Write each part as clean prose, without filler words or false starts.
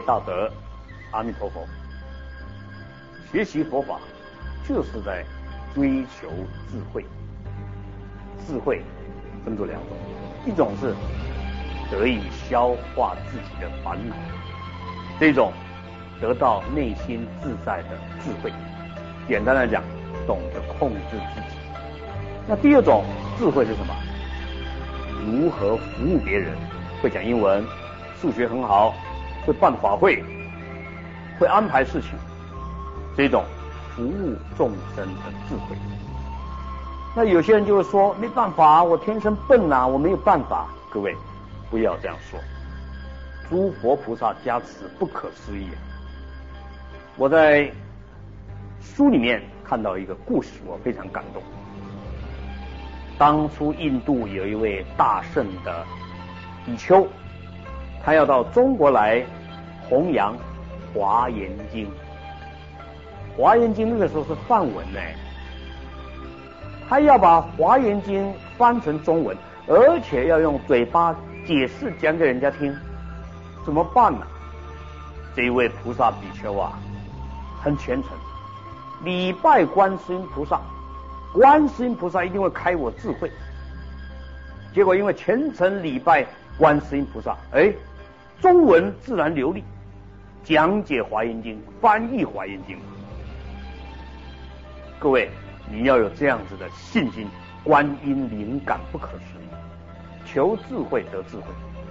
业道德。阿弥陀佛。学习佛法就是在追求智慧。智慧分作两种，一种是得以消化自己的烦恼，这种得到内心自在的智慧。简单来讲，懂得控制自己。那第二种智慧是什么？如何服务别人，会讲英文，数学很好，会办法会，会安排事情，这种服务众生的智慧。那有些人就会说，没办法，我天生笨啊，我没有办法。各位不要这样说，诸佛菩萨加持不可思议。我在书里面看到一个故事，我非常感动。当初印度有一位大圣的比丘，他要到中国来弘扬华严经。华严经那个时候是梵文呢，他要把华严经翻成中文，而且要用嘴巴解释讲给人家听，怎么办呢？这一位菩萨比丘啊，很虔诚，礼拜观世音菩萨，观世音菩萨一定会开我智慧。结果因为虔诚礼拜观世音菩萨，中文自然流利，讲解华严经，翻译华严经。各位，你要有这样子的信心，观音灵感不可思议，求智慧得智慧。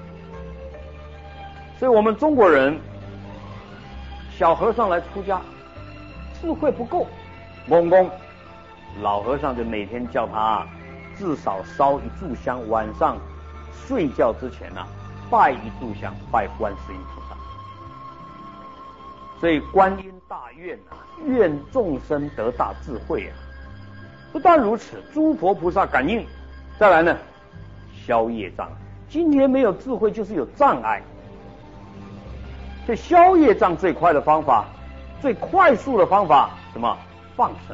所以我们中国人，小和尚来出家，智慧不够，蒙公老和尚就每天叫他至少烧一炷香，晚上睡觉之前拜一炷香，拜观世音菩萨。所以观音大愿愿众生得大智慧啊！不但如此，诸佛菩萨感应。再来呢，消业障。今天没有智慧，就是有障碍。所以消业障最快的方法，最快速的方法，什么？放生。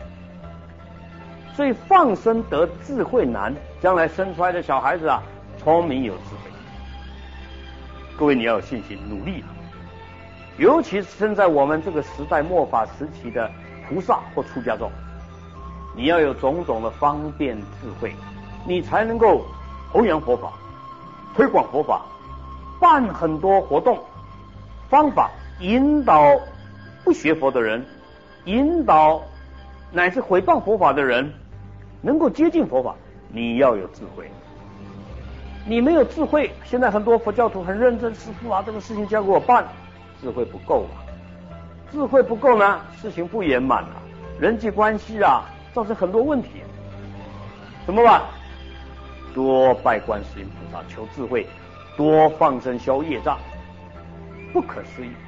所以放生得智慧难，将来生出来的小孩子聪明有智慧。各位你要有信心，努力尤其是生在我们这个时代末法时期的菩萨或出家众，你要有种种的方便智慧，你才能够弘扬佛法，推广佛法，办很多活动方法，引导不学佛的人，引导乃至毁谤佛法的人能够接近佛法。你要有智慧，你没有智慧，现在很多佛教徒很认真，师父这个事情交给我办，智慧不够智慧不够呢，事情不圆满人际关系造成很多问题。怎么办？多拜观世音菩萨求智慧，多放生消业障，不可思议。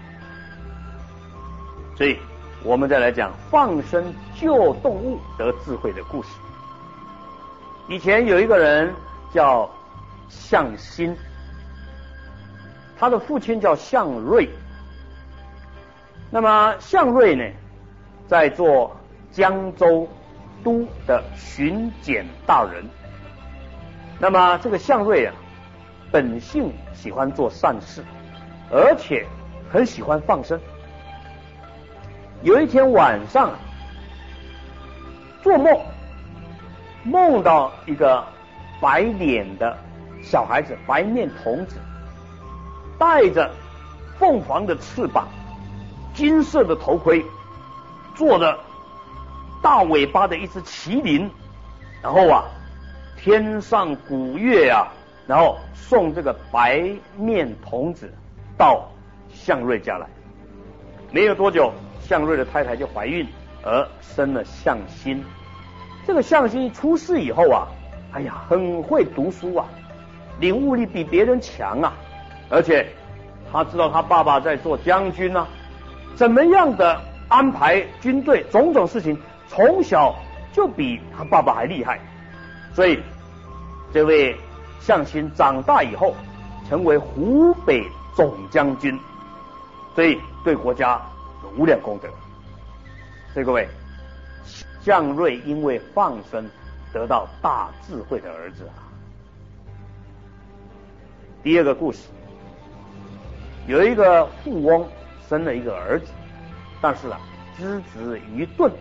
所以我们再来讲放生救动物得智慧的故事。以前有一个人叫向心，他的父亲叫向瑞。那么向瑞呢，在做江州都的巡检大人。那么这个向瑞本性喜欢做善事，而且很喜欢放生。有一天晚上做梦，梦到一个白脸的小孩子，白面童子，带着凤凰的翅膀，金色的头盔，坐着大尾巴的一只麒麟，然后天上鼓乐然后送这个白面童子到向瑞家来。没有多久，向瑞的太太就怀孕，而生了向心。这个向心出世以后很会读书领悟力比别人强而且他知道他爸爸在做将军怎么样的安排军队，种种事情从小就比他爸爸还厉害。所以这位向心长大以后成为湖北总将军，所以对国家有无量功德。所以各位，向瑞因为放生得到大智慧的儿子第二个故事， 有一个富翁生了一个儿子，但是资质愚钝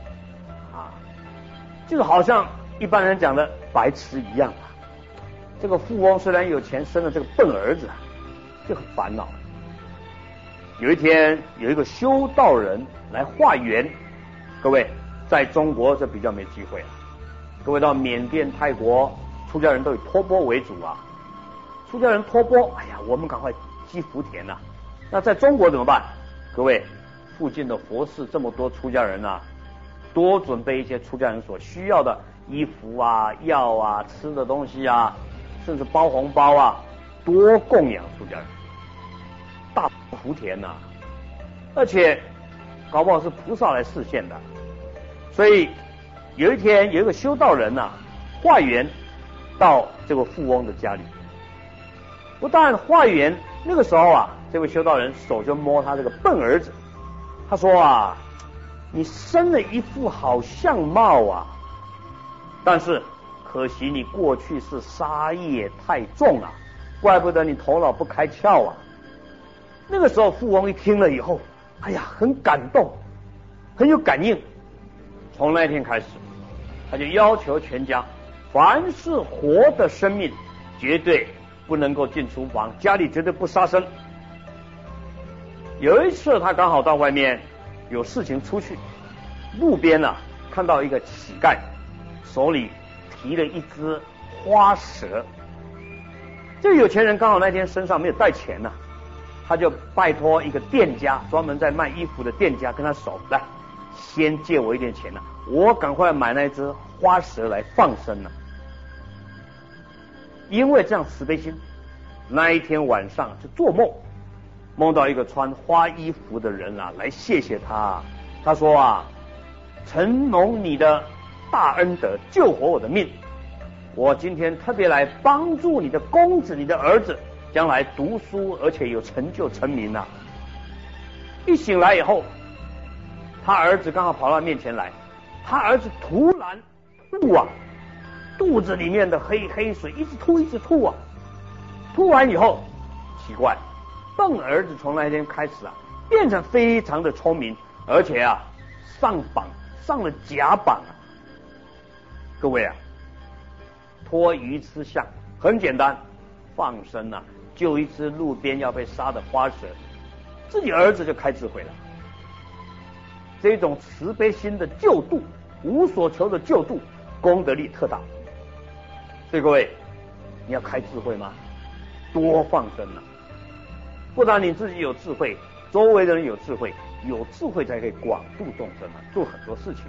就是好像一般人讲的白痴一样这个富翁虽然有钱，生了这个笨儿子就很烦恼。有一天有一个修道人来化缘，各位在中国这比较没机会各位到缅甸、泰国，出家人都以托钵为主出家人托钵，哎呀，我们赶快积福田那在中国怎么办？各位，附近的佛寺这么多出家人多准备一些出家人所需要的衣服药吃的东西甚至包红包多供养出家人，大福田而且搞不好是菩萨来示现的。所以有一天有一个修道人化缘到这个富翁的家里，不但化缘，那个时候这位修道人手就摸他这个笨儿子，他说你生了一副好相貌但是可惜你过去是杀业太重怪不得你头脑不开窍那个时候富翁一听了以后，哎呀，很感动，很有感应。从那天开始，他就要求全家，凡是活的生命绝对不能够进厨房，家里绝对不杀生。有一次他刚好到外面有事情出去，路边看到一个乞丐手里提了一只花蛇，这个有钱人刚好那天身上没有带钱他就拜托一个店家，专门在卖衣服的店家，跟他说，来先借我一点钱我赶快买那只花蛇来放生因为这样慈悲心，那一天晚上就做梦，梦到一个穿花衣服的人来谢谢他。他说承蒙你的大恩德，救活我的命，我今天特别来帮助你的公子，你的儿子将来读书，而且有成就成名一醒来以后，他儿子刚好跑到面前来，他儿子突然吐肚子里面的黑水一直吐吐完以后，奇怪，笨儿子从那天开始变成非常的聪明，而且上榜，上了甲榜各位脱鱼吃象很简单，放生救一只路边要被杀的花蛇，自己儿子就开智慧了。这种慈悲心的救度，无所求的救度，功德力特大。所以各位，你要开智慧吗？多放生不然你自己有智慧，周围的人有智慧，有智慧才可以广度众生做很多事情。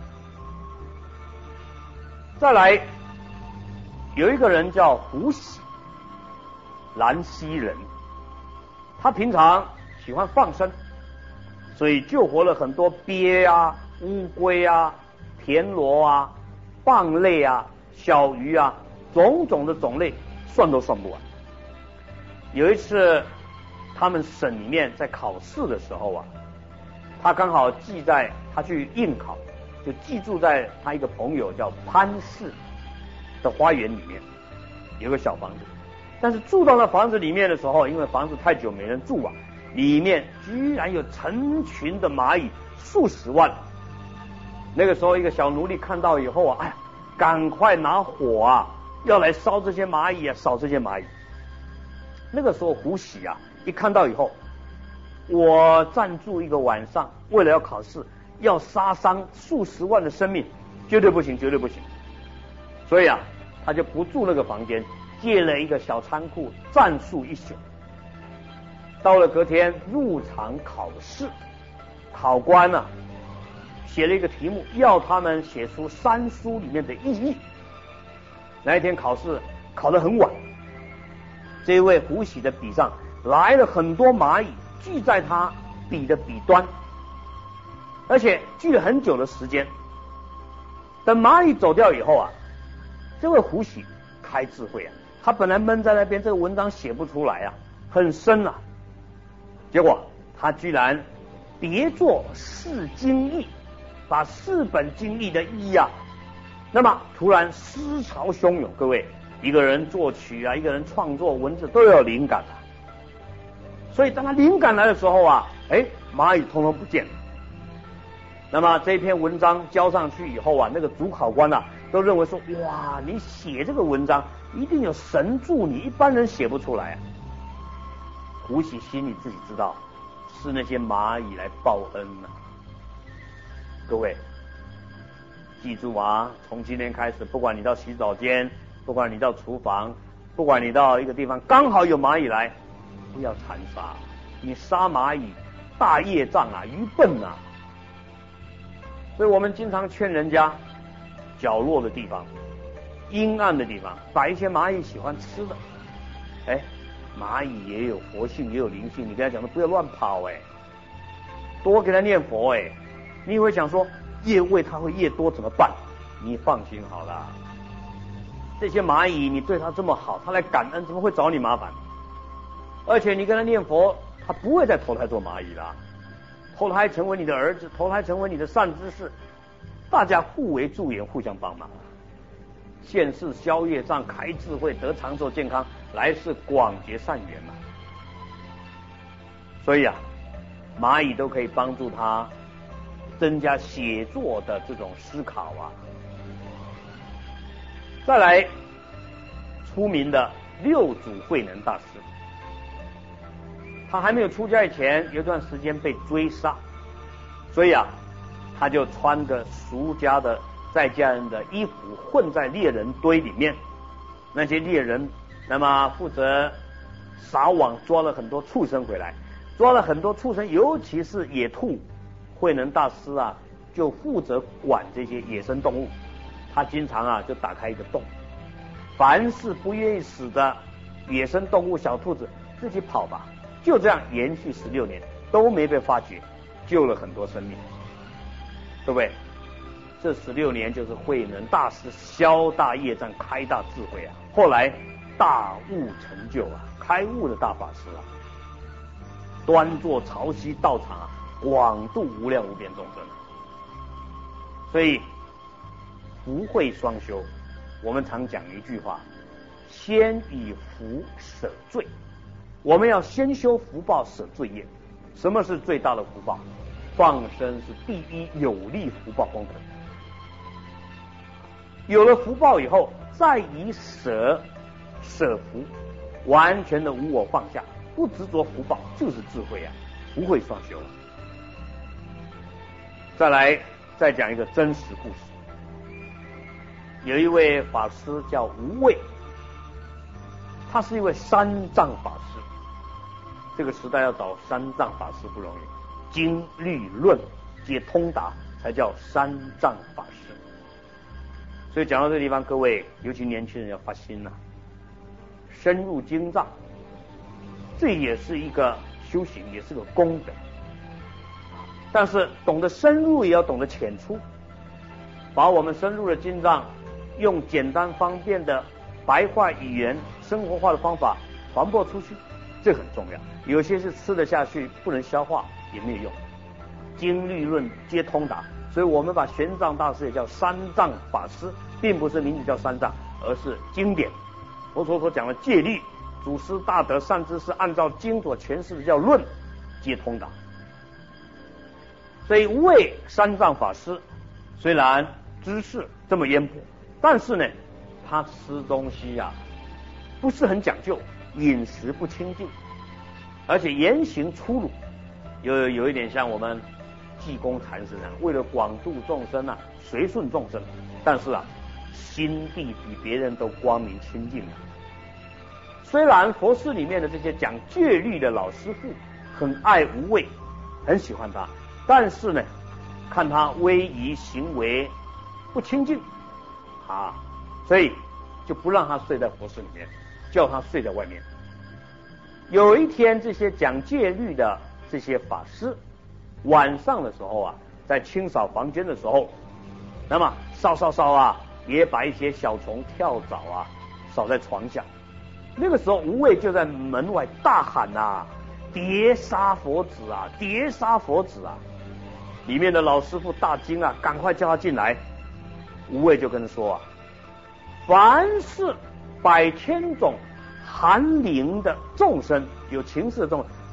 再来，有一个人叫胡喜，兰溪人，他平常喜欢放生，所以救活了很多鳖乌龟田螺蚌类小鱼种种的种类算都算不完。有一次他们省里面在考试的时候他刚好他去应考，就寄住在他一个朋友叫潘氏的花园里面，有个小房子。但是住到那房子里面的时候，因为房子太久没人住里面居然有成群的蚂蚁，数十万。那个时候一个小奴隶看到以后哎呀，赶快拿火要来烧这些蚂蚁扫这些蚂蚁。那个时候胡喜一看到以后，我暂住一个晚上，为了要考试，要杀伤数十万的生命，绝对不行，绝对不行。所以他就不住那个房间，借了一个小仓库暂宿一宿。到了隔天入场考试，考官写了一个题目，要他们写出三书里面的意义。那一天考试考得很晚，这位胡喜的笔上来了很多蚂蚁，聚在他笔的笔端，而且聚了很久的时间。等蚂蚁走掉以后这位胡喜开智慧他本来闷在那边，这个文章写不出来很深结果他居然别作四经义，把4本经义的义那么突然思潮汹涌。各位，一个人作曲一个人创作文字都有灵感所以当他灵感来的时候啊，蚂蚁通通不见了。那么这篇文章交上去以后啊，那个主考官啊都认为说，哇，你写这个文章一定有神助你，一般人写不出来啊。胡喜心里自己知道，是那些蚂蚁来报恩啊。各位记住啊，从今天开始，不管你到洗澡间，不管你到厨房，不管你到一个地方刚好有蚂蚁来，不要残杀，你杀蚂蚁大业障啊，愚笨啊。所以我们经常劝人家，角落的地方、阴暗的地方，摆一些蚂蚁喜欢吃的。蚂蚁也有活性，也有灵性，你跟他讲说不要乱跑，多给他念佛。你会想说业位它会越多怎么办？你放心好了，这些蚂蚁你对它这么好，它来感恩，怎么会找你麻烦？而且你跟他念佛，他不会再投胎做蚂蚁了，投胎成为你的儿子，投胎成为你的善知识，大家互为助缘，互相帮忙，现世消业障，开智慧，得长寿健康，来世广结善缘嘛。所以啊，蚂蚁都可以帮助他增加写作的这种思考啊。再来，出名的六祖慧能大师，他还没有出家以前，有一段时间被追杀，所以啊，他就穿着俗家的在家人的衣服，混在猎人堆里面。那些猎人那么负责撒网，抓了很多畜生回来，抓了很多畜生，尤其是野兔。慧能大师啊，就负责管这些野生动物。他经常啊，就打开一个洞，凡是不愿意死的野生动物，小兔子自己跑吧。就这样延续16年，都没被发觉，救了很多生命。各位，这16年就是慧能大师消大业障、开大智慧啊，后来大悟成就啊，开悟的大法师啊，端坐潮汐道场啊，广度无量无边众生。所以福慧双修，我们常讲一句话，先以福舍罪。我们要先修福报，舍罪业。什么是最大的福报？放生是第一有利福报功德。有了福报以后，再以舍福，完全的无我放下，不执着福报，就是智慧啊，福慧双修。再来，再讲一个真实故事。有一位法师叫无畏，他是一位三藏法师。这个时代要找三藏法师不容易，经律论皆通达，才叫三藏法师。所以讲到这个地方，各位尤其年轻人要发心深入经藏，这也是一个修行，也是个功德。但是懂得深入，也要懂得浅出，把我们深入的经藏用简单方便的白话语言、生活化的方法传播出去，这很重要。有些是吃得下去，不能消化也没有用。经律论皆通达，所以我们把玄奘大师也叫三藏法师，并不是名字叫三藏，而是经典。佛陀所讲的戒律、祖师大德善知识按照经所诠释的叫论，皆通达。所以无畏三藏法师虽然知识这么渊博，但是呢，他吃东西不是很讲究，饮食不清净，而且言行粗鲁，有一点像我们济公禅师那样，为了广度众生随顺众生，但是心地比别人都光明清净虽然佛寺里面的这些讲戒律的老师傅很爱无畏，很喜欢他，但是呢，看他威仪行为不清净所以就不让他睡在佛寺里面，叫他睡在外面。有一天，这些讲戒律的这些法师晚上的时候在清扫房间的时候，那么扫也把一些小虫跳蚤扫在床下。那个时候无畏就在门外大喊碟杀佛子碟杀佛子里面的老师傅大惊赶快叫他进来。无畏就跟他说凡是100千种含灵的众生，有情识的众生，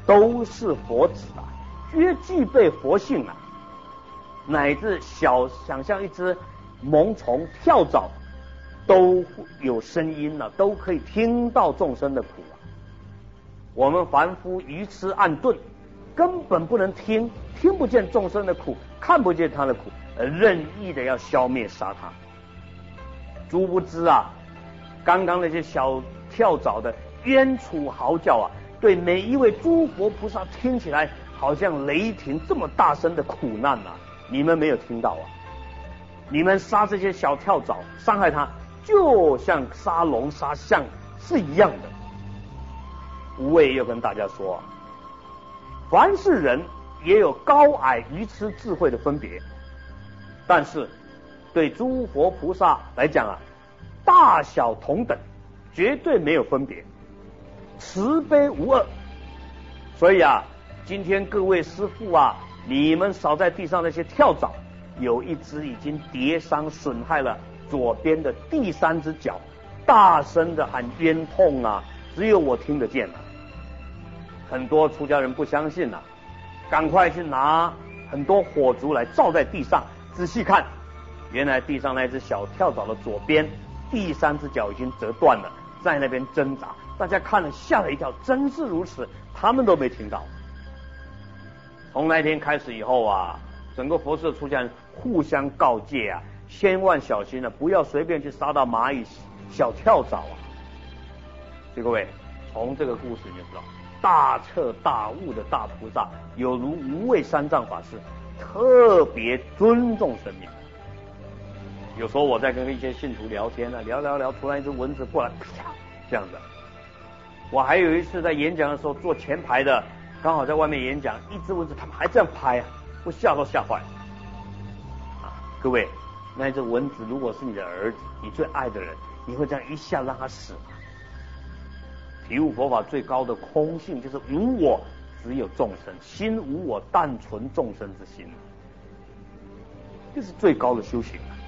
都是佛子啊，皆具备佛性啊，乃至想象一只萌虫跳蚤都有声音了，都可以听到众生的苦啊。我们凡夫愚痴暗钝，根本不能听不见众生的苦，看不见他的苦，而任意的要消灭杀他。殊不知啊，刚刚那些小跳蚤的冤楚嚎叫啊，对每一位诸佛菩萨听起来好像雷霆这么大声的苦难啊，你们没有听到啊？你们杀这些小跳蚤，伤害他，就像杀龙杀象是一样的。无畏又跟大家说啊，凡是人也有高矮愚痴智慧的分别，但是对诸佛菩萨来讲啊，大小同等，绝对没有分别，慈悲无二。所以啊，今天各位师父啊，你们扫在地上那些跳蚤，有一只已经跌伤损害了左边的第3只脚，大声的喊冤痛啊，只有我听得见啊。很多出家人不相信啊，赶快去拿很多火烛来照在地上，仔细看，原来地上那只小跳蚤的左边第3只脚已经折断了，在那边挣扎。大家看了吓了一跳，真是如此，他们都没听到。从那天开始以后啊，整个佛寺出家人互相告诫啊，千万小心了，不要随便去杀到蚂蚁、小跳蚤啊。所以各位，从这个故事你就知道，大彻大悟的大菩萨，有如无畏三藏法师，特别尊重生命。有时候我在跟一些信徒聊天啊，聊，突然一只蚊子过来，啪，这样的。我还有一次在演讲的时候，坐前排的刚好在外面演讲，一只蚊子他们还这样拍啊，我吓都吓坏了啊！各位，那一只蚊子如果是你的儿子，你最爱的人，你会这样一下让他死吗？体悟佛法最高的空性就是无我，只有众生，心无我，但存众生之心，这是最高的修行啊。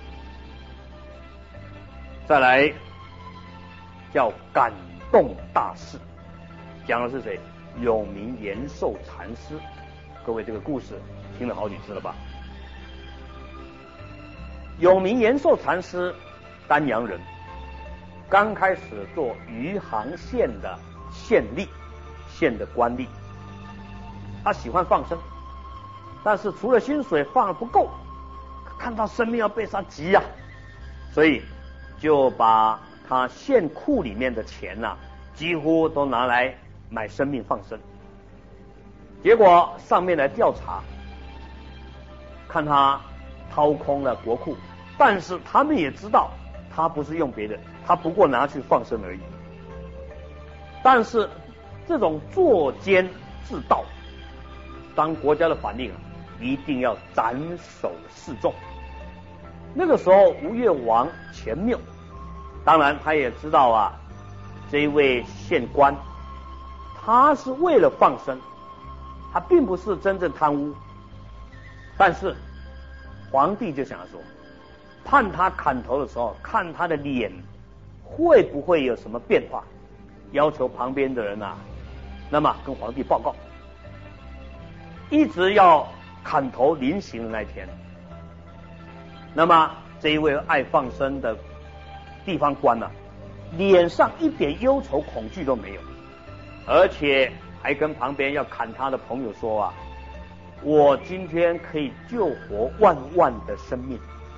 再来叫感动大士，讲的是谁？永明延寿禅师。各位这个故事听了好几次了吧？永明延寿禅师，丹阳人，刚开始做余杭县的县吏，县的官吏。他喜欢放生，但是除了薪水放的不够，看到生命要被杀急呀，所以就把他县库里面的钱呐，几乎都拿来买生命放生。结果上面来调查，看他掏空了国库，但是他们也知道他不是用别的，他不过拿去放生而已。但是这种作奸自盗，当国家的法令啊，一定要斩首示众。那个时候吴越王钱缪，当然他也知道啊，这一位县官他是为了放生，他并不是真正贪污，但是皇帝就想说，判他砍头的时候，看他的脸会不会有什么变化，要求旁边的人啊，那么跟皇帝报告，一直要砍头临刑的那一天。那么这一位爱放生的地方官啊，脸上一点忧愁恐惧都没有，而且还跟旁边要砍他的朋友说啊，我今天可以救活万万的生命，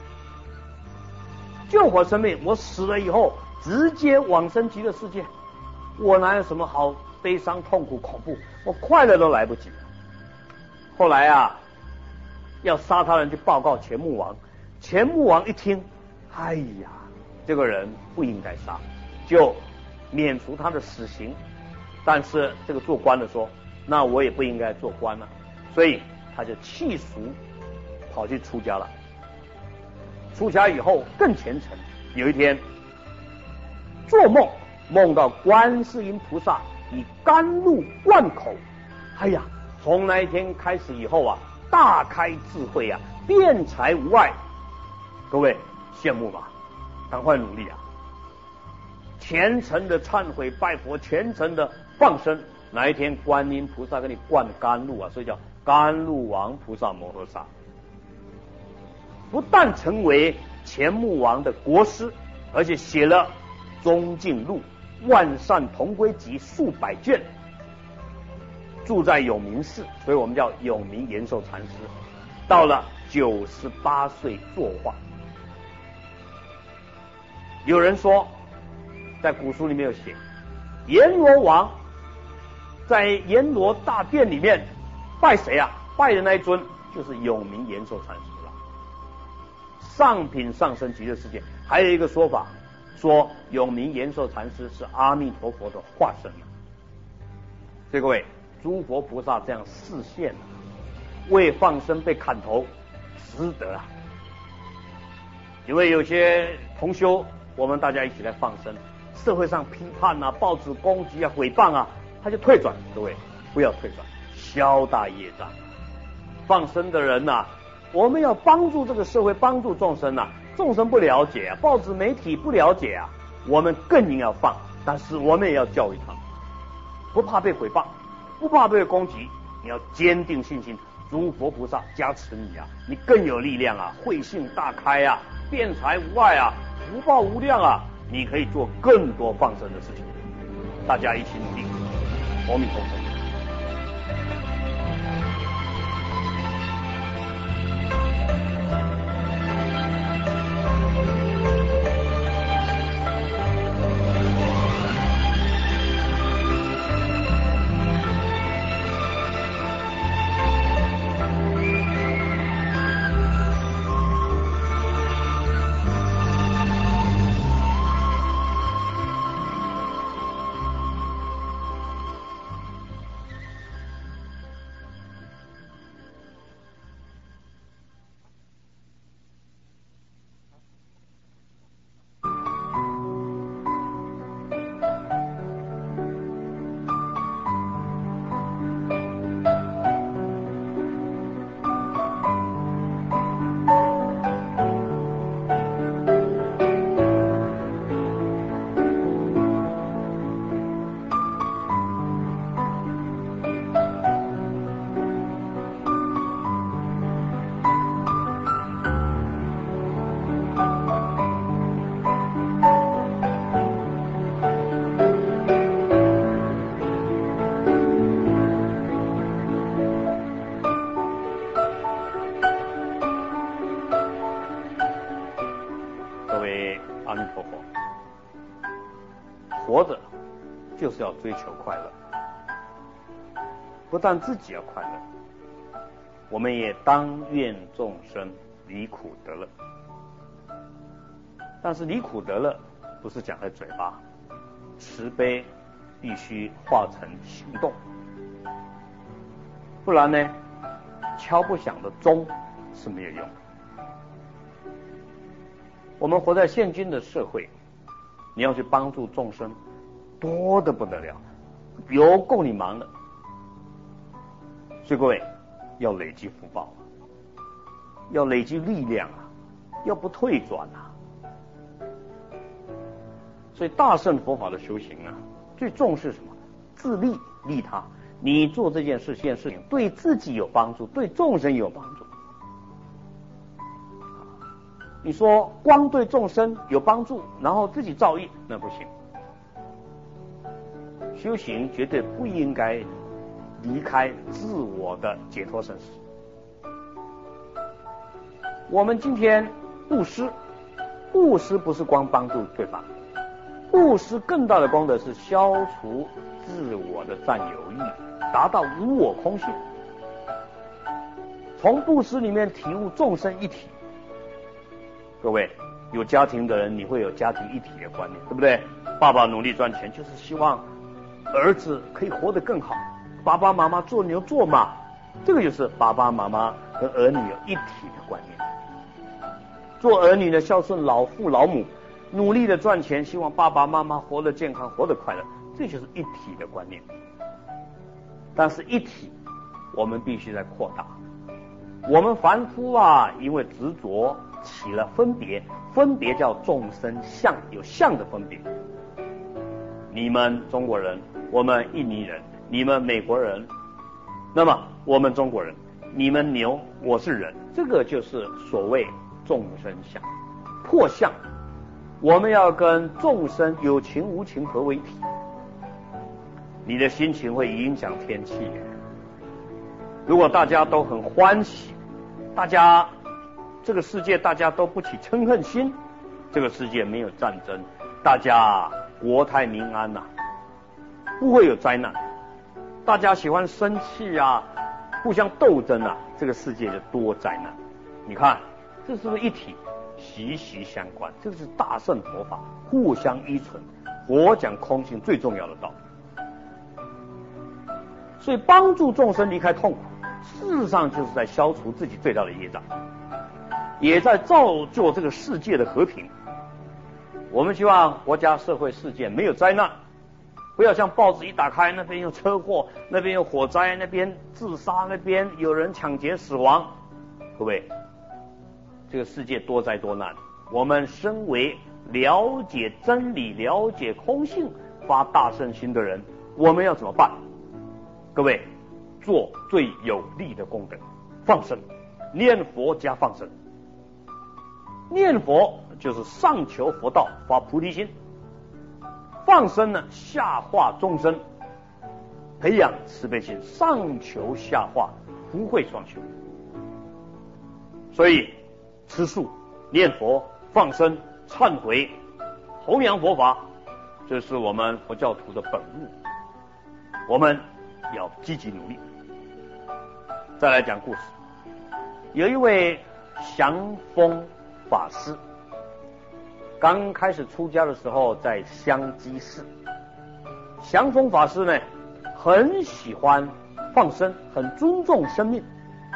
救活生命，我死了以后直接往生极乐世界，我哪有什么好悲伤痛苦恐怖，我快乐都来不及了。后来啊，要杀他人去报告钱穆王，钱穆王一听，哎呀，这个人不应该杀，就免除他的死刑。但是这个做官的说，那我也不应该做官了，所以他就弃俗跑去出家了。出家以后更虔诚，有一天做梦，梦到观世音菩萨以甘露灌口，哎呀，从那一天开始以后啊，大开智慧啊，辩才无碍。各位羡慕吧？赶快努力啊！虔诚的忏悔拜佛，虔诚的放生， 哪一天观音菩萨给你灌甘露啊，所以叫甘露王菩萨摩诃萨。不但成为钱穆王的国师，而且写了《宗敬录》《万善同归集》数百卷，住在永明寺，所以我们叫永明延寿禅师。到了98岁作化。有人说，在古书里面有写，阎罗王在阎罗大殿里面拜谁啊？拜的那一尊就是永明延寿禅师了。上品上生极乐世界还有一个说法，说永明延寿禅师是阿弥陀佛的化身。所以各位，诸佛菩萨这样示现，为放生被砍头，值得啊！因为有些同修，我们大家一起来放生，社会上批判啊、报纸攻击啊、诽谤啊，他就退转。各位不要退转，消大业障。放生的人啊，我们要帮助这个社会，帮助众生啊。众生不了解啊，报纸媒体不了解啊，我们更应要放，但是我们也要教育他们，不怕被诽谤，不怕被攻击，你要坚定信心，诸佛菩萨加持你啊，你更有力量啊，慧性大开啊，辩才无碍啊，福报无量啊，你可以做更多放生的事情。大家一起努力，阿弥陀佛。活着就是要追求快乐，不但自己要快乐，我们也当愿众生离苦得乐。但是离苦得乐不是讲在嘴巴，慈悲必须化成行动，不然呢，敲不响的钟是没有用的。我们活在现今的社会，你要去帮助众生，多得不得了，有够你忙的。所以各位要累积福报，要累积力量啊，要不退转啊。所以大乘佛法的修行啊，最重视什么？自利利他。你做这件事情对自己有帮助，对众生有帮助。你说光对众生有帮助，然后自己造业，那不行。修行绝对不应该离开自我的解脱生死。我们今天布施，布施不是光帮助对方，布施更大的功德是消除自我的占有欲，达到无我空性。从布施里面体悟众生一体。各位有家庭的人，你会有家庭一体的观念，对不对？爸爸努力赚钱，就是希望儿子可以活得更好。爸爸妈妈做牛做马，这个就是爸爸妈妈和儿女有一体的观念。做儿女的孝顺老父老母，努力的赚钱，希望爸爸妈妈活得健康，活得快乐，这就是一体的观念。但是一体，我们必须在扩大。我们凡夫啊，因为执着起了分别，分别叫众生相，有相的分别。你们中国人，我们印尼人你们美国人，那么我们中国人，你们牛，我是人，这个就是所谓众生相，破相。我们要跟众生有情无情合为一体，你的心情会影响天气。如果大家都很欢喜，大家这个世界大家都不起嗔恨心，这个世界没有战争，大家国泰民安呐，不会有灾难。大家喜欢生气啊，互相斗争啊，这个世界就多灾难。你看，这是不是一体？息息相关，这是大乘佛法互相依存。佛讲空性最重要的道理，所以帮助众生离开痛苦，事实上就是在消除自己最大的业障，也在造就这个世界的和平。我们希望国家、社会、世界没有灾难，不要像报纸一打开，那边有车祸，那边有火灾，那边自杀，那边有人抢劫死亡。各位，这个世界多灾多难，我们身为了解真理、了解空性、发大乘心的人，我们要怎么办？各位，做最有力的功德，放生，念佛加放生。念佛就是上求佛道，发菩提心；放生呢，下化众生，培养慈悲心，上求下化，福慧双修。所以吃素、念佛、放生、忏悔、弘扬佛法，这是我们佛教徒的本务，我们要积极努力。再来讲故事，有一位祥风法师，刚开始出家的时候在香积寺。祥风法师呢，很喜欢放生，很尊重生命。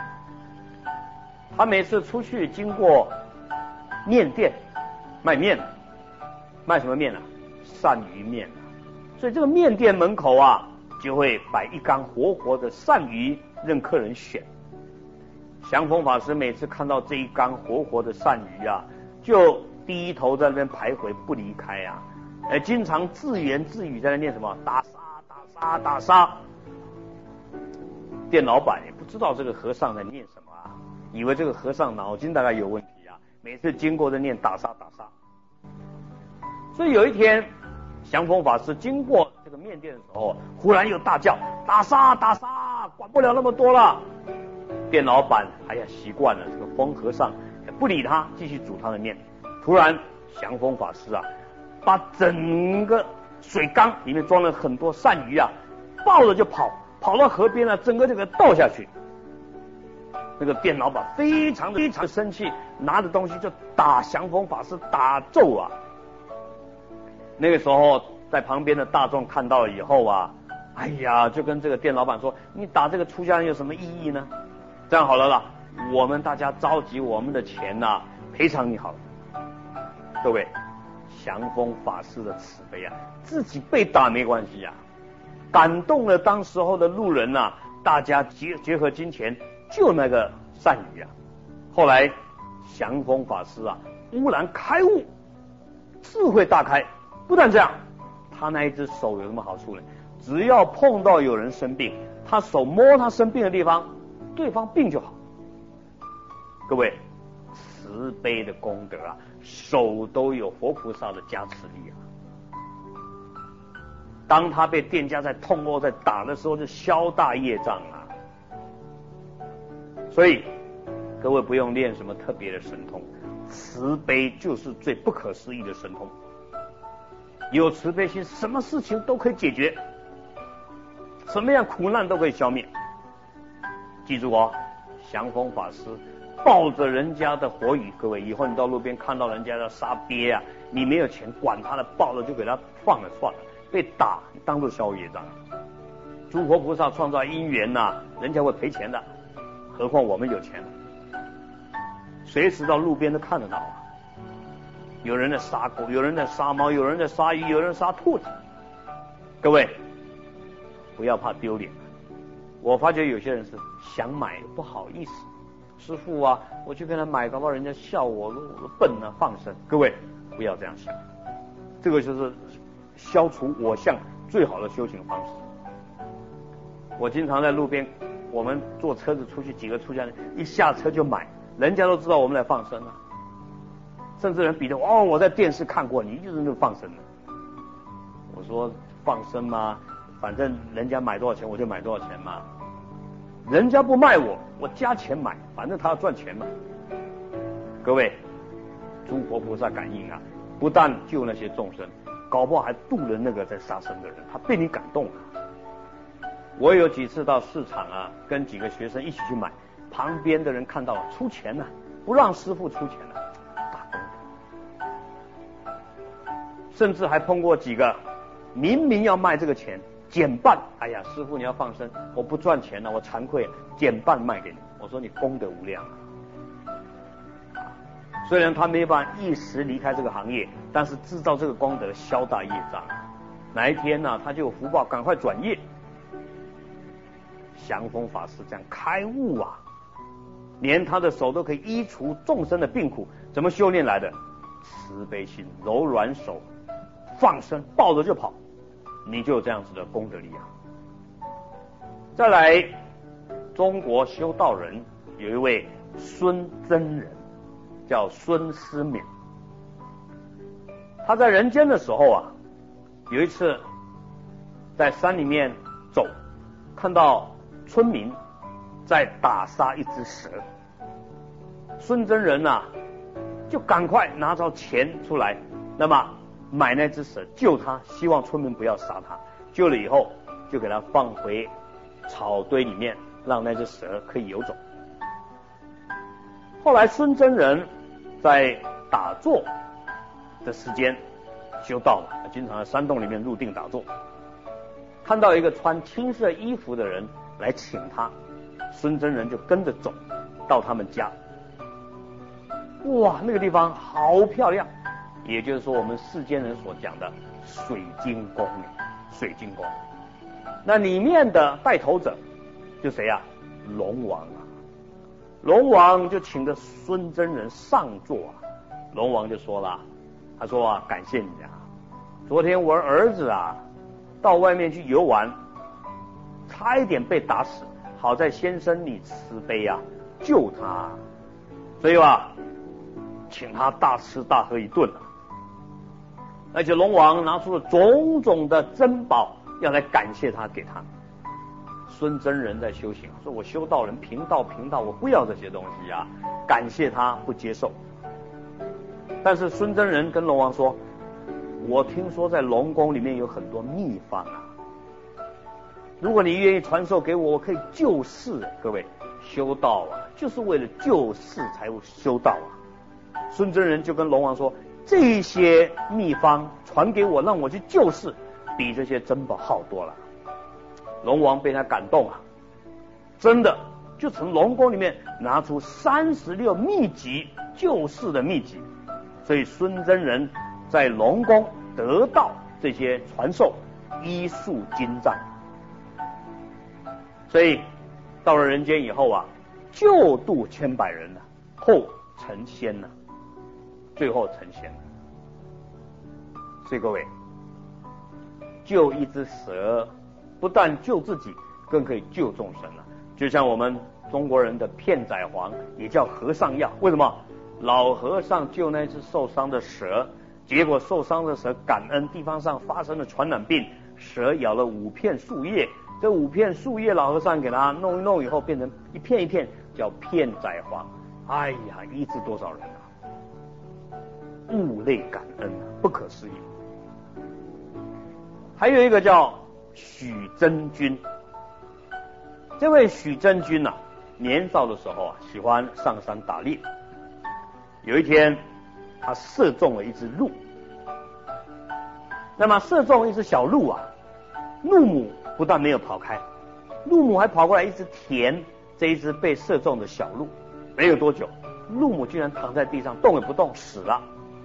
他每次出去经过面店，卖面的，卖什么面啊？鳝鱼面啊。所以这个面店门口啊，就会摆一缸活活的鳝鱼，任客人选。祥风法师每次看到这一缸活活的鳝鱼啊，就低头在那边徘徊不离开啊，经常自言自语在那念什么打杀打杀打杀。店老板也不知道这个和尚在念什么啊，以为这个和尚脑筋大概有问题啊，每次经过在念打杀打杀。所以有一天，祥风法师经过这个面店的时候，忽然又大叫打杀打杀，管不了那么多了。店老板习惯了，这个疯和尚不理他，继续煮他的面。突然祥风法师啊，把整个水缸里面装了很多鳝鱼啊，抱着就跑到河边了，整个这个倒下去。那个店老板非常生气，拿着东西就打祥风法师，打咒啊。那个时候在旁边的大众看到了以后啊，就跟这个店老板说，你打这个出家人有什么意义呢？这样好了啦，我们大家召集我们的钱啊，赔偿你好了。各位，祥风法师的慈悲啊，自己被打没关系啊，感动了当时候的路人啊，大家结合金钱救那个鳝鱼啊。后来祥风法师啊，忽然开悟，智慧大开。不但这样，他那一只手有什么好处呢？只要碰到有人生病，他手摸他生病的地方，对方病就好。各位，慈悲的功德啊，手都有活菩萨的加持力啊。当他被店家在痛殴在打的时候，就消大业障啊。所以各位不用练什么特别的神通，慈悲就是最不可思议的神通。有慈悲心，什么事情都可以解决，什么样苦难都可以消灭。记住哦，祥风法师抱着人家的活鱼，各位以后你到路边看到人家要杀鳖啊，你没有钱管他的，抱着就给他放了算了，被打当作消业障。诸佛菩萨创造因缘呐，人家会赔钱的，何况我们有钱，随时到路边都看得到啊。有人在杀狗，有人在杀猫，有人在杀鱼，有人杀兔子。各位不要怕丢脸，我发觉有些人是想买不好意思，师父啊，我去跟他买，搞不好人家笑我笨啊，放生。各位不要这样想，这个就是消除我相最好的修行方式。 我经常在路边，我们坐车子出去，几个出家人一下车就买，人家都知道我们来放生了，甚至人比的我在电视看过，你就是那个放生的。我说放生嘛，反正人家买多少钱我就买多少钱嘛，人家不卖我加钱买，反正他要赚钱嘛。各位，诸佛菩萨感应啊，不但救那些众生，搞不好还度了那个在杀生的人，他被你感动了。我有几次到市场啊，跟几个学生一起去买，旁边的人看到了出钱了，不让师父出钱了，大功德。甚至还碰过几个明明要卖这个钱减半，哎呀师父你要放生，我不赚钱了，我惭愧了，减半卖给你。我说你功德无量啊。虽然他没办法一时离开这个行业，但是制造这个功德消大业障，哪一天呢他就有福报，赶快转业。祥风法师这样开悟啊，连他的手都可以医除众生的病苦，怎么修炼来的？慈悲心，柔软手，放生，抱着就跑，你就有这样子的功德力量。再来，中国修道人有一位孙真人，叫孙思邈。他在人间的时候啊，有一次在山里面走，看到村民在打杀一只蛇，孙真人啊就赶快拿着钱出来，那么买那只蛇救他，希望村民不要杀他。救了以后就给他放回草堆里面，让那只蛇可以游走。后来孙真人在打坐的时间修道嘛，经常在山洞里面入定打坐，看到一个穿青色衣服的人来请他，孙真人就跟着走到他们家。哇，那个地方好漂亮，也就是说我们世间人所讲的水晶宫。水晶宫那里面的带头者就谁啊？龙王啊。龙王就请着孙真人上座啊。龙王就说了，他说啊，感谢你啊，昨天我儿子啊到外面去游玩，差一点被打死，好在先生你慈悲啊，救他，所以啊请他大吃大喝一顿啊。而且龙王拿出了种种的珍宝要来感谢他，给他。孙真人在修行，说我修道人贫道，我不要这些东西啊，感谢他不接受。但是孙真人跟龙王说，我听说在龙宫里面有很多秘方啊，如果你愿意传授给我，我可以救世。各位，修道啊就是为了救世才会修道啊。孙真人就跟龙王说，这些秘方传给我，让我去救世，比这些珍宝好多了。龙王被他感动啊，真的就从龙宫里面拿出36秘籍救世的秘籍，所以孙真人在龙宫得到这些传授医术精湛，所以到了人间以后啊，救度千百人了，后成仙了，最后成仙了。所以各位，救一只蛇不但救自己，更可以救众生了。就像我们中国人的片仔癀也叫和尚药，为什么？老和尚救那只受伤的蛇，结果受伤的蛇感恩地方上发生了传染病，蛇咬了5片树叶，这5片树叶老和尚给他弄一弄以后变成一片一片，叫片仔癀。哎呀，医治多少人啊，物类感恩啊，不可思议。还有一个叫许真君，这位许真君啊，年少的时候啊喜欢上山打猎，有一天他射中了一只鹿，那么射中一只小鹿啊，鹿母不但没有跑开，鹿母还跑过来一直舔这一只被射中的小鹿，没有多久，鹿母居然躺在地上动也不动，死了。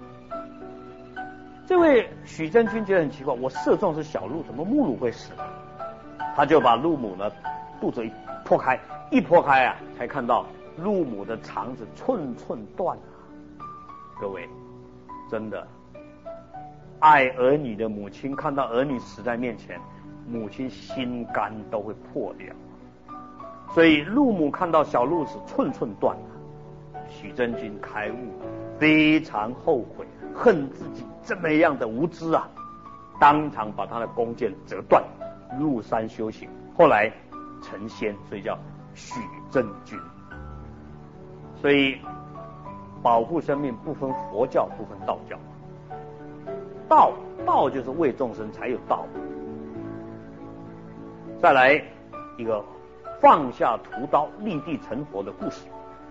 这位许真君觉得很奇怪，我射中是小鹿，怎么母鹿会死？他就把鹿母呢肚子一破开，啊，才看到鹿母的肠子寸寸断啊。各位，真的爱儿女的母亲看到儿女死在面前， 母亲心肝都会破掉。所以陆母看到小鹿子寸寸断了，许真君开悟，非常后悔，恨自己这么样的无知啊，当场把他的弓箭折断，入山修行，后来成仙，所以叫许真君。所以保护生命不分佛教，不分道教。道就是为众生才有道。再来一个放下屠刀立地成佛的故事。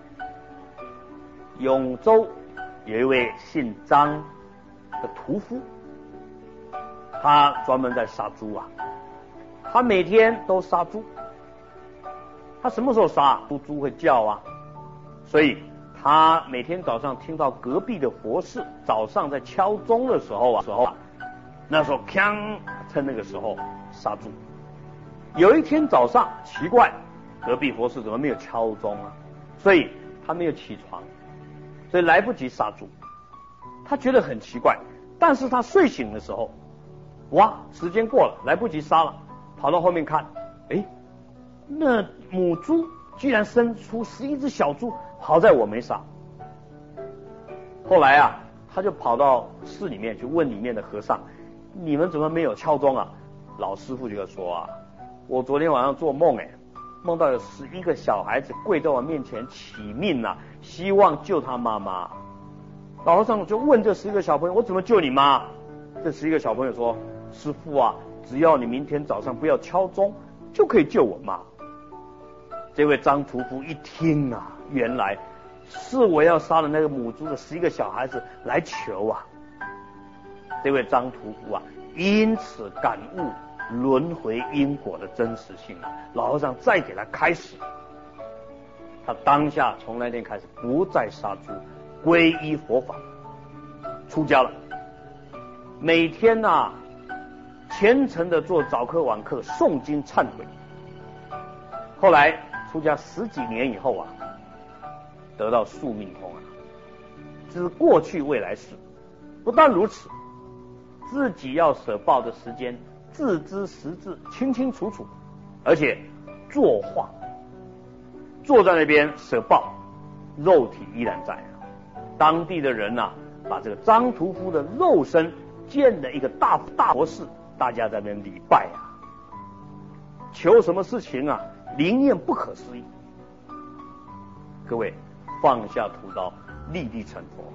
永州有一位姓张的屠夫，他专门在杀猪啊，他每天都杀猪。他什么时候杀？猪会叫啊，所以他每天早上听到隔壁的佛寺早上在敲钟的时候啊，那时候锵，趁那个时候杀猪。有一天早上奇怪，隔壁佛寺怎么没有敲钟啊？所以他没有起床，所以来不及杀猪。他觉得很奇怪，但是他睡醒的时候，哇，时间过了，来不及杀了，跑到后面看，那母猪居然生出11只小猪，好在我没杀。后来啊，他就跑到寺里面去问里面的和尚，你们怎么没有敲钟啊？老师傅就说啊，我昨天晚上做梦，梦到有11个小孩子跪在我面前乞命啊，希望救他妈妈。老和尚就问这11个小朋友，我怎么救你妈？这11个小朋友说，师父啊，只要你明天早上不要敲钟，就可以救我妈。这位张屠夫一听啊，原来是我要杀了那个母猪的11个小孩子来求啊。这位张屠夫啊，因此感悟轮回因果的真实性啊。老和尚再给他开始，他当下从那天开始不再杀猪，皈依佛法，出家了。每天啊，虔诚的做早课晚课，诵经忏悔。后来出家10几年以后啊，得到宿命通啊，知过去未来事。不但如此，自己要舍报的时间自知时至，清清楚楚，而且作画，坐在那边舍报，肉体依然在。当地的人啊，把这个张屠夫的肉身建了一个大佛寺，大家在那边礼拜啊，求什么事情啊，灵验不可思议。各位，放下屠刀，立地成佛。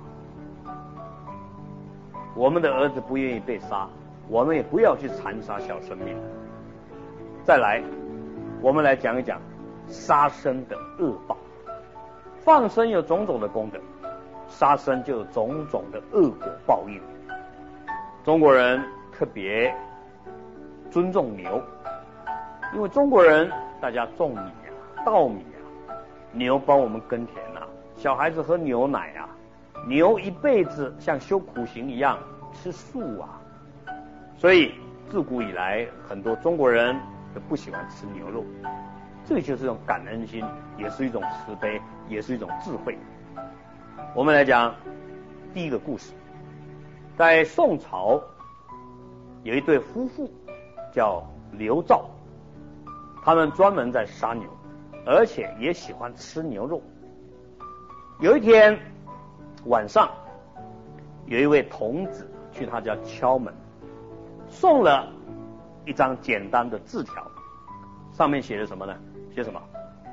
我们的儿子不愿意被杀，我们也不要去残杀小生命。再来，我们来讲一讲杀生的恶报。放生有种种的功德，杀生就有种种的恶果报应。中国人特别尊重牛，因为中国人大家种米啊、稻米啊，牛帮我们耕田啊，小孩子喝牛奶啊，牛一辈子像修苦行一样吃素啊，所以自古以来很多中国人都不喜欢吃牛肉。这就是一种感恩心，也是一种慈悲，也是一种智慧。我们来讲第一个故事。在宋朝有一对夫妇叫刘兆，他们专门在杀牛，而且也喜欢吃牛肉。有一天晚上，有一位童子去他家敲门，送了一张简单的字条，上面写着什么呢？写什么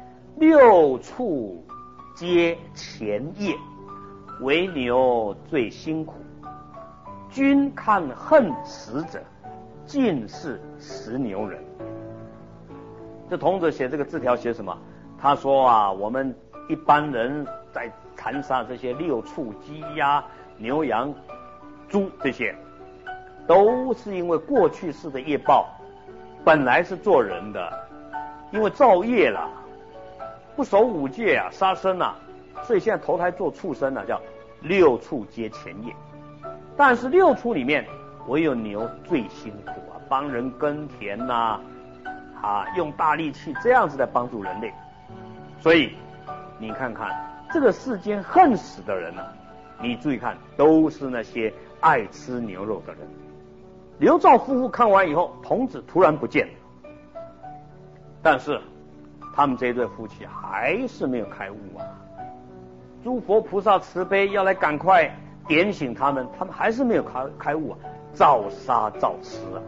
？6畜皆前业，为牛最辛苦。君看恨食者，尽是食牛人。这童子写这个字条写什么？他说啊，我们一般人在残杀这些6畜、鸡鸭、牛羊、猪，这些都是因为过去世的业报，本来是做人的，因为造业了，不守5戒啊，杀生啊，所以现在投胎做畜生啊，叫6畜皆前业。但是6畜里面唯有牛最辛苦啊，帮人耕田呐，用大力气这样子来帮助人类。所以你看看这个世间恨死的人啊，你注意看，都是那些爱吃牛肉的人。 刘兆夫妇看完以后，童子突然不见了，但是他们这对夫妻还是没有开悟啊！诸佛菩萨慈悲，要来赶快点醒他们，他们还是没有开悟啊，照杀照吃啊！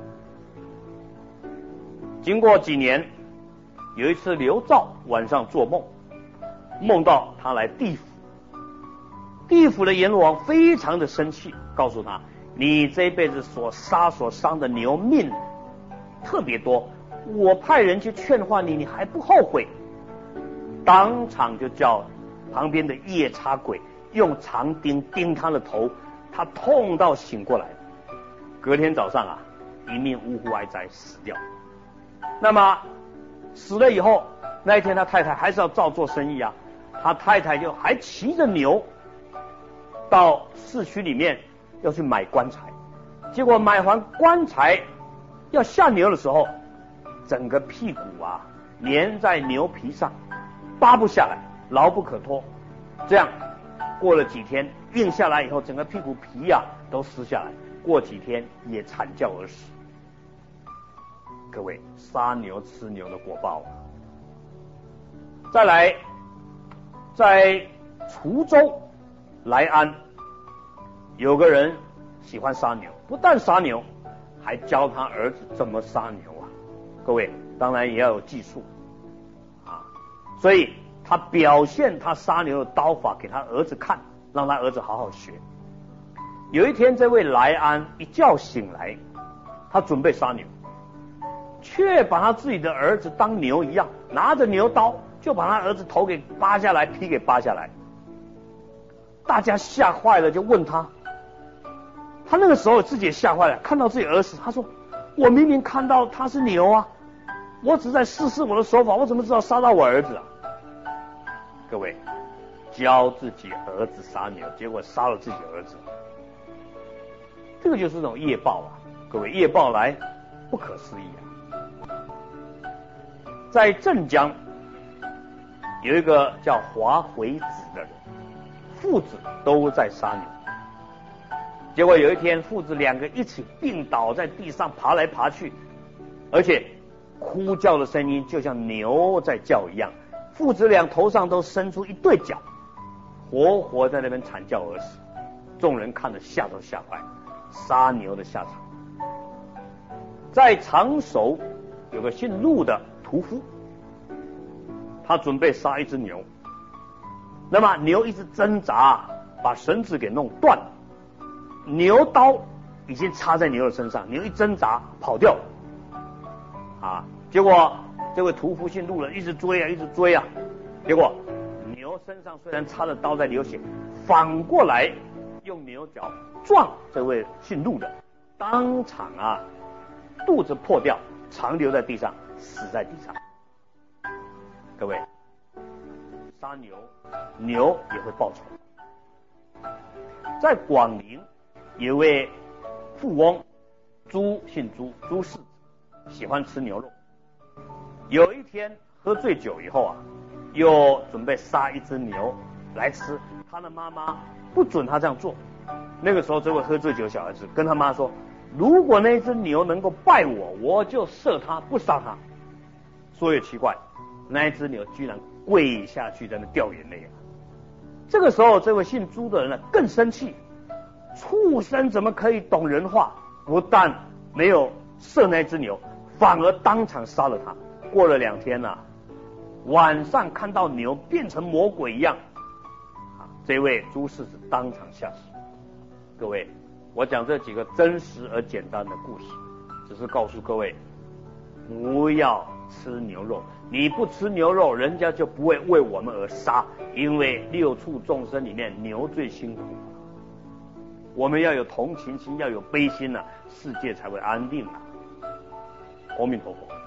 经过几年，有一次刘兆晚上做梦，梦到他来地府，地府的阎罗王非常的生气，告诉他：你这一辈子所伤的牛命特别多，我派人去劝化你，你还不后悔？当场就叫旁边的夜叉鬼用长钉钉他的头，他痛到醒过来。隔天早上啊，一命呜呼哀哉死掉。那么死了以后，那一天他太太还是要照做生意啊，他太太就还骑着牛到市区里面要去买棺材，结果买完棺材要下牛的时候，整个屁股啊粘在牛皮上，扒不下来，牢不可脱。这样过了几天，运下来以后，整个屁股皮啊都撕下来，过几天也惨叫而死。各位，杀牛吃牛的果报啊！再来，在滁州来安有个人喜欢杀牛，不但杀牛，还教他儿子怎么杀牛啊！各位，当然也要有技术啊，所以他表现他杀牛的刀法给他儿子看，让他儿子好好学。有一天，这位来安一觉醒来，他准备杀牛，却把他自己的儿子当牛一样，拿着牛刀就把他儿子头给扒下来，皮给扒下来。大家吓坏了，就问他，他那个时候自己也吓坏了，看到自己儿子，他说：我明明看到他是牛啊，我只在试试我的手法，我怎么知道杀到我儿子啊？各位，教自己儿子杀牛，结果杀了自己儿子，这个就是这种业报啊！各位，业报来不可思议啊！在镇江有一个叫华回子的人，父子都在杀牛。结果有一天，父子两个一起病倒在地上，爬来爬去，而且哭叫的声音就像牛在叫一样。父子俩头上都伸出一对角，活活在那边惨叫而死。众人看得吓都吓坏，杀牛的下场。在常熟有个姓陆的屠夫，他准备杀一只牛，那么牛一直挣扎，把绳子给弄断了，牛刀已经插在牛的身上，牛一挣扎跑掉了啊！结果这位屠夫姓陆的一直追啊，一直追啊，结果牛身上虽然插着刀在流血，反过来用牛角撞这位姓陆的，当场啊肚子破掉，长流在地上，死在地上。各位，杀牛，牛也会报仇。在广陵有位富翁，姓朱氏子，喜欢吃牛肉。有一天喝醉酒以后啊，又准备杀一只牛来吃，他的妈妈不准他这样做。那个时候，这位喝醉酒的小孩子跟他妈说：如果那只牛能够拜我，我就射他，不杀他。说也奇怪，那一只牛居然跪下去在那掉眼泪啊！这个时候，这位姓朱的人呢更生气，畜生怎么可以懂人话？不但没有射那只牛，反而当场杀了他。过了2天啊，晚上看到牛变成魔鬼一样，这位朱氏子当场吓死。各位，我讲这几个真实而简单的故事，只是告诉各位，不要吃牛肉。你不吃牛肉，人家就不会为我们而杀，因为6畜众生里面牛最辛苦。我们要有同情心，要有悲心啊，世界才会安定啊。阿弥陀佛。